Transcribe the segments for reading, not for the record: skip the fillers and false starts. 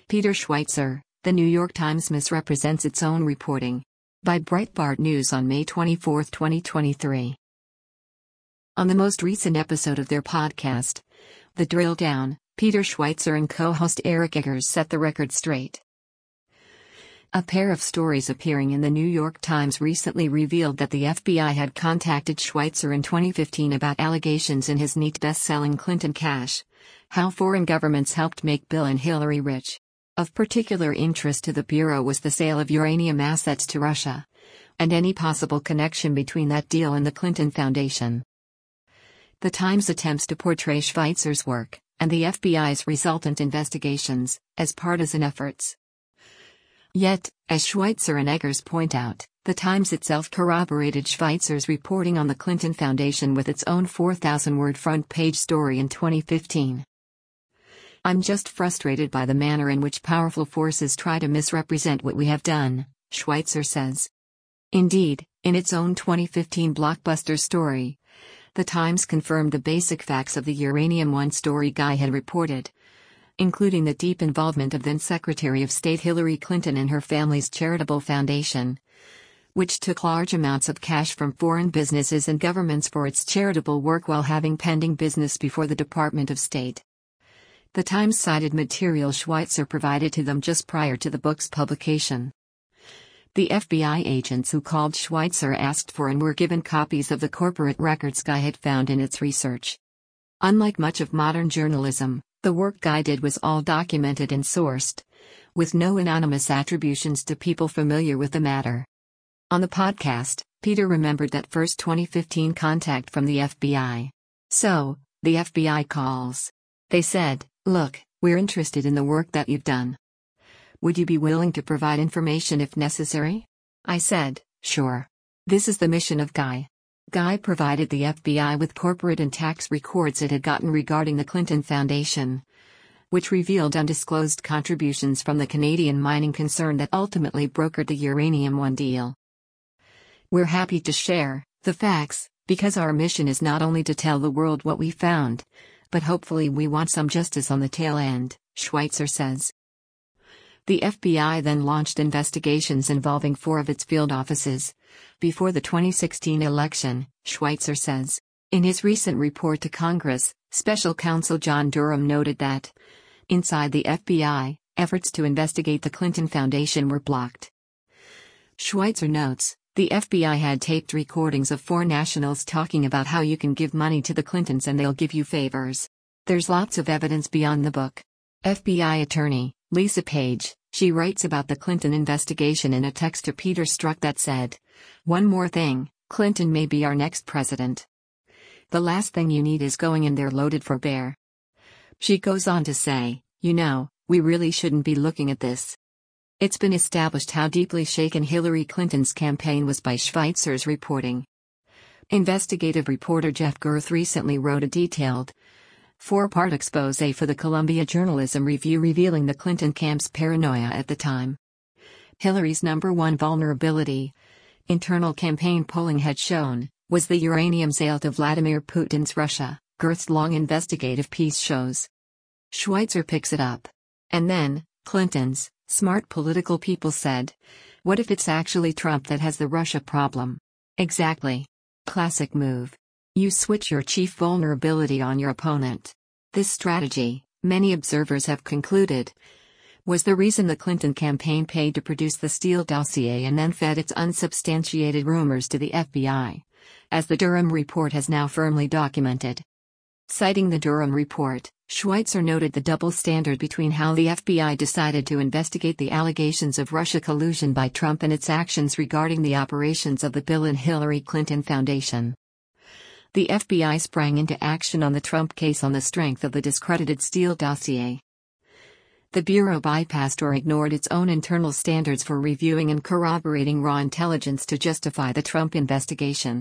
Peter Schweizer, The New York Times misrepresents its own reporting. By Breitbart News on May 24, 2023. On the most recent episode of their podcast, The Drill Down, Peter Schweizer and co-host Eric Eggers set the record straight. A pair of stories appearing in the New York Times recently revealed that the FBI had contacted Schweizer in 2015 about allegations in his neat best-selling Clinton Cash: How Foreign Governments Helped Make Bill and Hillary Rich. Of particular interest to the Bureau was the sale of uranium assets to Russia, and any possible connection between that deal and the Clinton Foundation. The Times attempts to portray Schweizer's work, and the FBI's resultant investigations, as partisan efforts. Yet, as Schweizer and Eggers point out, the Times itself corroborated Schweizer's reporting on the Clinton Foundation with its own 4,000-word front-page story in 2015. "I'm just frustrated by the manner in which powerful forces try to misrepresent what we have done," Schweizer says. Indeed, in its own 2015 blockbuster story, The Times confirmed the basic facts of the Uranium One story Guy had reported, including the deep involvement of then Secretary of State Hillary Clinton and her family's charitable foundation, which took large amounts of cash from foreign businesses and governments for its charitable work while having pending business before the Department of State. The Times cited material Schweizer provided to them just prior to the book's publication. The FBI agents who called Schweizer asked for and were given copies of the corporate records Guy had found in its research. Unlike much of modern journalism, the work Guy did was all documented and sourced, with no anonymous attributions to people familiar with the matter. On the podcast, Peter remembered that first 2015 contact from the FBI. "So, the FBI calls. They said, 'Look, we're interested in the work that you've done. Would you be willing to provide information if necessary?' I said, 'Sure. This is the mission of Guy.' Guy provided the FBI with corporate and tax records it had gotten regarding the Clinton Foundation, which revealed undisclosed contributions from the Canadian mining concern that ultimately brokered the Uranium One deal. We're happy to share the facts, because our mission is not only to tell the world what we found, but hopefully we want some justice on the tail end," Schweizer says. The FBI then launched investigations involving 4 of its field offices before the 2016 election, Schweizer says. In his recent report to Congress, Special Counsel John Durham noted that, inside the FBI, efforts to investigate the Clinton Foundation were blocked. Schweizer notes, the FBI had taped recordings of 4 nationals talking about how you can give money to the Clintons and they'll give you favors. There's lots of evidence beyond the book. FBI attorney, Lisa Page, she writes about the Clinton investigation in a text to Peter Strzok that said, "One more thing, Clinton may be our next president. The last thing you need is going in there loaded for bear." She goes on to say, "We really shouldn't be looking at this." It's been established how deeply shaken Hillary Clinton's campaign was by Schweizer's reporting. Investigative reporter Jeff Girth recently wrote a detailed 4-part exposé for the Columbia Journalism Review revealing the Clinton camp's paranoia at the time. Hillary's number one vulnerability, internal campaign polling had shown, was the uranium sale to Vladimir Putin's Russia, Girth's long investigative piece shows. Schweizer picks it up. And then, Clinton's smart political people said, "What if it's actually Trump that has the Russia problem?" Exactly. Classic move. You switch your chief vulnerability on your opponent. This strategy, many observers have concluded, was the reason the Clinton campaign paid to produce the Steele dossier and then fed its unsubstantiated rumors to the FBI, as the Durham report has now firmly documented. Citing the Durham report, Schweizer noted the double standard between how the FBI decided to investigate the allegations of Russia collusion by Trump and its actions regarding the operations of the Bill and Hillary Clinton Foundation. The FBI sprang into action on the Trump case on the strength of the discredited Steele dossier. The Bureau bypassed or ignored its own internal standards for reviewing and corroborating raw intelligence to justify the Trump investigation.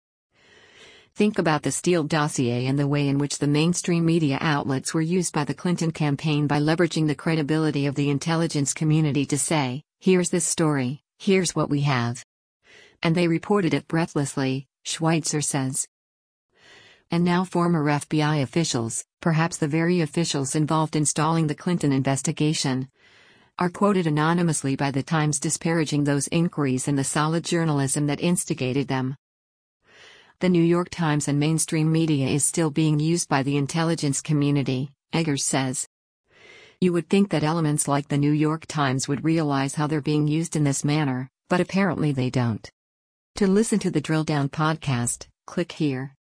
Think about the Steele dossier and the way in which the mainstream media outlets were used by the Clinton campaign by leveraging the credibility of the intelligence community to say, "Here's this story, here's what we have." And they reported it breathlessly, Schweizer says. And now former FBI officials, perhaps the very officials involved in stalling the Clinton investigation, are quoted anonymously by the Times disparaging those inquiries and the solid journalism that instigated them. The New York Times and mainstream media is still being used by the intelligence community, Eggers says. You would think that elements like the New York Times would realize how they're being used in this manner, but apparently they don't. To listen to the Drill Down podcast, click here.